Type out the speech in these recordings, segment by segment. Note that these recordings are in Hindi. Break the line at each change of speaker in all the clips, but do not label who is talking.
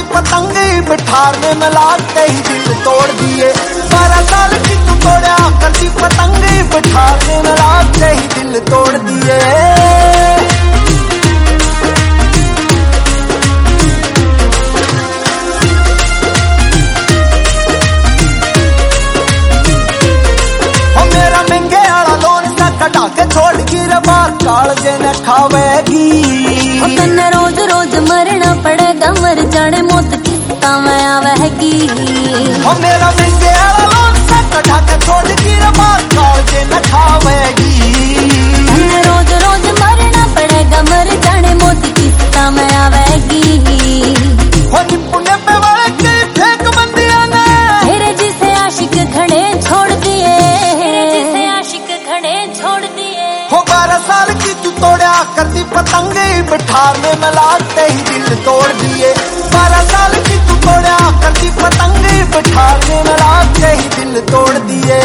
पतंगे बिठारने में लागते ही दिल तोड़ दिए। 12 साल की तू तोड़ा करती पतंगे बिठारने में लागते ही दिल तोड़ दिए। कटा के छोड़ की रबार काल जे न खावेगी।
तन्ने रोज रोज मरना पड़ेगा, मर जाने मौत किस्ता में आवेगी।
मेरा मिंगे लोन सा कटा के छोड़ की रबार काल जे न खावेगी।
तन्ने रोज रोज मरना पड़ेगा, मर जाने मौत किस्ता में आवेगी।
पुण्य पे वाले के फेंक बंदियां ने
तेरे जिसे आशिक खड़े छोड़ दिए, जिसे आशिक खड़े छोड़ दिए।
12 साल की तू तोड़ा करती पतंगे बिठारने में लागते ही दिल तोड़ दिए। 12 साल की तू तोड़ा करती पतंगे बिठारने में लागते ही दिल तोड़ दिए।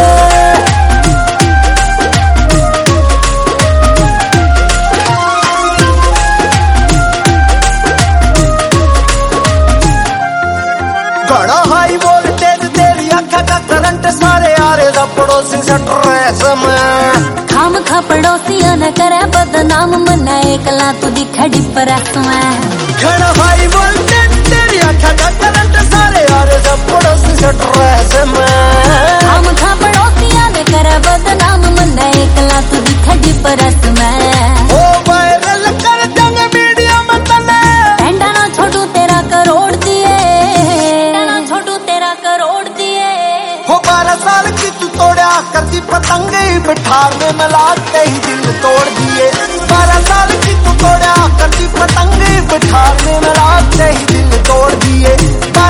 बड़ा हाई वोल्टेज तेरी आंखों का करंट सारे आरे दा पड़ोसी से ट्रेस में।
खाम खा पड़ोसिया न करे बदनाम, मना एकला तू दिखा डिप्रेस में।
घड़ा हाई वोल्टेज तेरी आंखों का करंट सारे आरे दा पड़ोसी से ट्रेस में।
खाम खा पड़ोसिया न करे बदनाम, मना एकला तू दिखा डिप्रेस में।
ओ वायरल कर जंग मीडिया में तने
पेंडा ना छोटू तेरा करोड़ दिए, छोटू तेरा करोड़ दिए।
12 साल की तू तोड़ा करती पतंगे बिठारने में लागते ही दिल तोड़ दिए। 12 साल की तू तोड़ा करती पतंगे बिठारने में लागते ही दिल तोड़ दिए।